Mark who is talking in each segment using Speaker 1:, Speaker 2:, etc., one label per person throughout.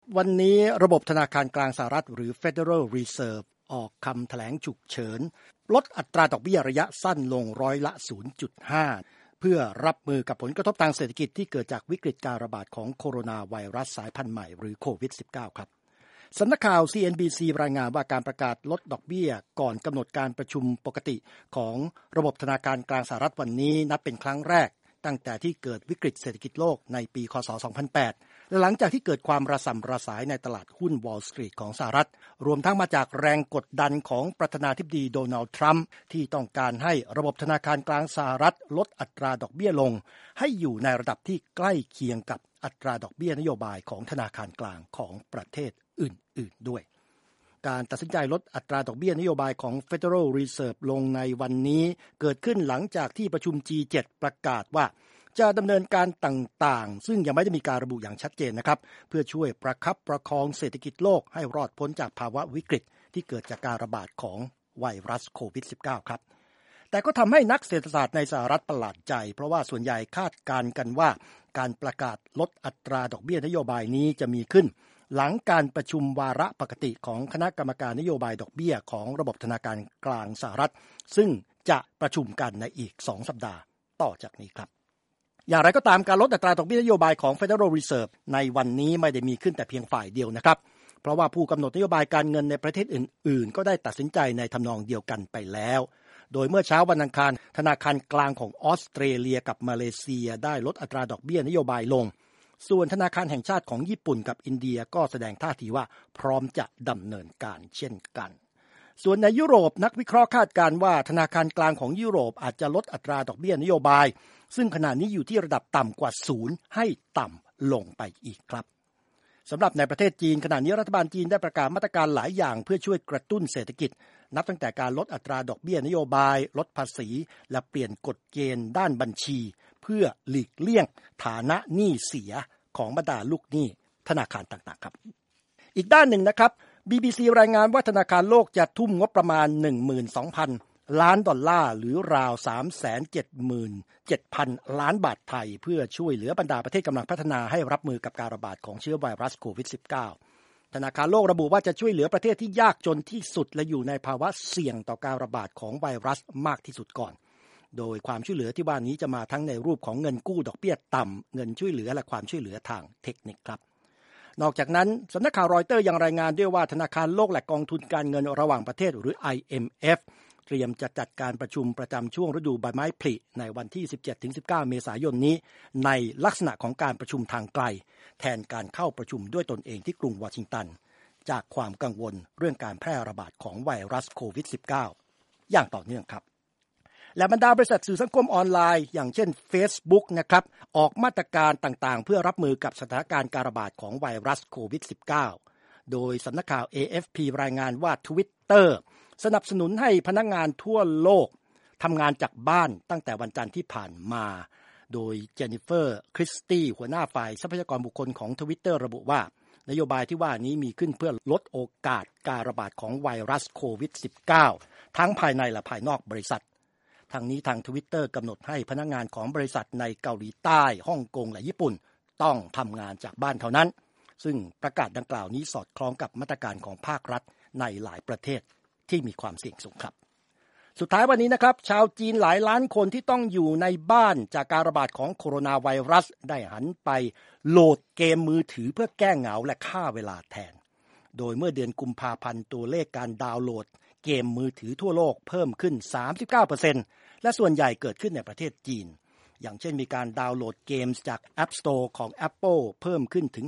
Speaker 1: วันนี้ระบบธนาคารกลางสหรัฐหรือ Federal Reserve ออกคำแถลงฉุกเฉินลดอัตราดอกเบี้ยระยะสั้นลงร้อยละ 0.5 เพื่อรับมือกับผลกระทบทางเศรษฐกิจที่เกิดจากวิกฤตการระบาดของโคโรนาไวรัสสายพันธุ์ใหม่หรือโควิด -19 ครับสำนักข่าว CNBC รายงานว่าการประกาศลดดอกเบี้ยก่อนกำหนดการประชุมปกติของระบบธนาคารกลางสหรัฐวันนี้นับเป็นครั้งแรกตั้งแต่ที่เกิดวิกฤตเศรษฐกิจโลกในปีค.ศ. 2008 และหลังจากที่เกิดความระส่ำระสายในตลาดหุ้น Wall Street ของสหรัฐรวมทั้งมาจากแรงกดดันของประธานาธิบดีโดนัลด์ทรัมป์ที่ต้องการให้ระบบธนาคารกลางสหรัฐลดอัตราดอกเบี้ยลงให้อยู่ในระดับที่ใกล้เคียงกับอัตราดอกเบี้ยนโยบายของธนาคารกลางของประเทศอื่นๆด้วยการตัดสินใจลดอัตราดอกเบี้ยนโยบายของ Federal Reserve ลงในวันนี้เกิดขึ้นหลังจากที่ประชุม G7 ประกาศว่าจะดำเนินการต่างๆซึ่งยังไม่ได้มีการระบุอย่างชัดเจนนะครับเพื่อช่วยประคับประคองเศรษฐกิจโลกให้รอดพ้นจากภาวะวิกฤตที่เกิดจากการระบาดของไวรัสโควิด -19 ครับแต่ก็ทำให้นักเศรษฐศาสตร์ในสหรัฐประหลาดใจเพราะว่าส่วนใหญ่คาดการณ์กันว่าการประกาศลดอัตราดอกเบี้ยนโยบายนี้จะมีขึ้นหลังการประชุมวาระปกติของคณะกรรมการนโยบายดอกเบี้ยของระบบธนาคารกลางสหรัฐซึ่งจะประชุมกันในอีก2สัปดาห์ต่อจากนี้ครับอย่างไรก็ตามการลดอัตราดอกเบี้ยนโยบายของ Federal Reserve ในวันนี้ไม่ได้มีขึ้นแต่เพียงฝ่ายเดียวนะครับเพราะว่าผู้กำหนดนโยบายการเงินในประเทศอื่นๆก็ได้ตัดสินใจในทำนองเดียวกันไปแล้วโดยเมื่อเช้าวันอังคารธนาคารกลางของออสเตรเลียกับมาเลเซียได้ลดอัตราดอกเบี้ยนโยบายลงส่วนธนาคารแห่งชาติของญี่ปุ่นกับอินเดียก็แสดงท่าทีว่าพร้อมจะดำเนินการเช่นกันส่วนในยุโรปนักวิเคราะห์คาดการณ์ว่าธนาคารกลางของยุโรปอาจจะลดอัตราดอกเบี้ยนโยบายซึ่งขณะนี้อยู่ที่ระดับต่ำกว่า0ให้ต่ำลงไปอีกครับสำหรับในประเทศจีนขณะนี้รัฐบาลจีนได้ประกาศมาตรการหลายอย่างเพื่อช่วยกระตุ้นเศรษฐกิจนับตั้งแต่การลดอัตราดอกเบี้ยนโยบายลดภาษีและเปลี่ยนกฎเกณฑ์ด้านบัญชีเพื่อหลีกเลี่ยงฐานะหนี้เสียของบรรดาลูกหนี้ธนาคารต่างๆครับอีกด้านหนึ่งนะครับ BBC รายงานว่าธนาคารโลกจะทุ่มงบประมาณ 12,000 ล้านดอลลาร์หรือราว 377,000 ล้านบาทไทยเพื่อช่วยเหลือบรรดาประเทศกำลังพัฒนาให้รับมือกับการระบาดของเชื้อไวรัสโควิด -19 ธนาคารโลกระบุว่าจะช่วยเหลือประเทศที่ยากจนที่สุดและอยู่ในภาวะเสี่ยงต่อการระบาดของไวรัสมากที่สุดก่อนโดยความช่วยเหลือที่ว่านี้จะมาทั้งในรูปของเงินกู้ดอกเบี้ยต่ำเงินช่วยเหลือและความช่วยเหลือทางเทคนิคครับนอกจากนั้นสำนักข่าวรอยเตอร์ยังรายงานด้วยว่าธนาคารโลกและกองทุนการเงินระหว่างประเทศหรือ IMF เตรียมจะจัดการประชุมประจำช่วงฤดูใบไม้ผลิในวันที่ 17-19 เมษายนนี้ในลักษณะของการประชุมทางไกลแทนการเข้าประชุมด้วยตนเองที่กรุงวอชิงตันจากความกังวลเรื่องการแพร่ระบาดของไวรัสโควิด -19 อย่างต่อเนื่องครับและบรรดาบริษัทสื่อสังคมออนไลน์อย่างเช่น Facebook นะครับออกมาตรการต่างๆเพื่อรับมือกับสถานการณ์การระบาดของไวรัสโควิด -19 โดยสำนักข่าว AFP รายงานว่า Twitter สนับสนุนให้พนักงานทั่วโลกทำงานจากบ้านตั้งแต่วันจันทร์ที่ผ่านมาโดยเจนนิเฟอร์คริสตี้หัวหน้าฝ่ายทรัพยากรบุคคลของ Twitter ระบุว่านโยบายที่ว่านี้มีขึ้นเพื่อลดโอกาสการระบาดของไวรัสโควิด -19 ทั้งภายในและภายนอกบริษัททางนี้ทาง Twitter กำหนดให้พนักงานของบริษัทในเกาหลีใต้ฮ่องกงและญี่ปุ่นต้องทำงานจากบ้านเท่านั้นซึ่งประกาศดังกล่าวนี้สอดคล้องกับมาตรการของภาครัฐในหลายประเทศที่มีความเสี่ยงสูงครับสุดท้ายวันนี้นะครับชาวจีนหลายล้านคนที่ต้องอยู่ในบ้านจากการระบาดของโคโรนาไวรัสได้หันไปโหลดเกมมือถือเพื่อแก้เหงาและฆ่าเวลาแทนโดยเมื่อเดือนกุมภาพันธ์ตัวเลขการดาวน์โหลดเกมมือถือทั่วโลกเพิ่มขึ้น 39% และส่วนใหญ่เกิดขึ้นในประเทศจีนอย่างเช่นมีการดาวน์โหลดเกมจาก App Store ของ Apple เพิ่มขึ้นถึง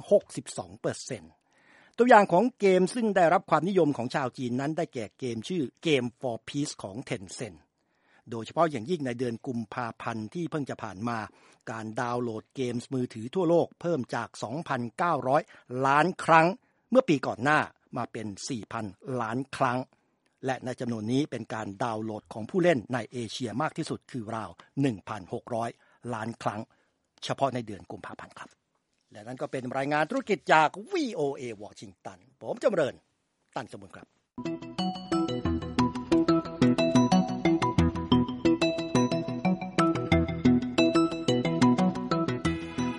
Speaker 1: 62% ตัวอย่างของเกมซึ่งได้รับความนิยมของชาวจีนนั้นได้แก่เกมชื่อ Game for Peace ของ Tencent โดยเฉพาะอย่างยิ่งในเดือนกุมภาพันธ์ที่เพิ่งจะผ่านมาการดาวน์โหลดเกมมือถือทั่วโลกเพิ่มจาก 2,900 ล้านครั้งเมื่อปีก่อนหน้ามาเป็น 4,000 ล้านครั้งและในจำนวนนี้เป็นการดาวน์โหลดของผู้เล่นในเอเชียมากที่สุดคือราว 1,600 ล้านครั้งเฉพาะในเดือนกุมภาพันธ์ครับและนั่นก็เป็นรายงานธุรกิจจาก VOA วอชิงตันผมจำเริญ ตั้นสมบูรณ์ครับ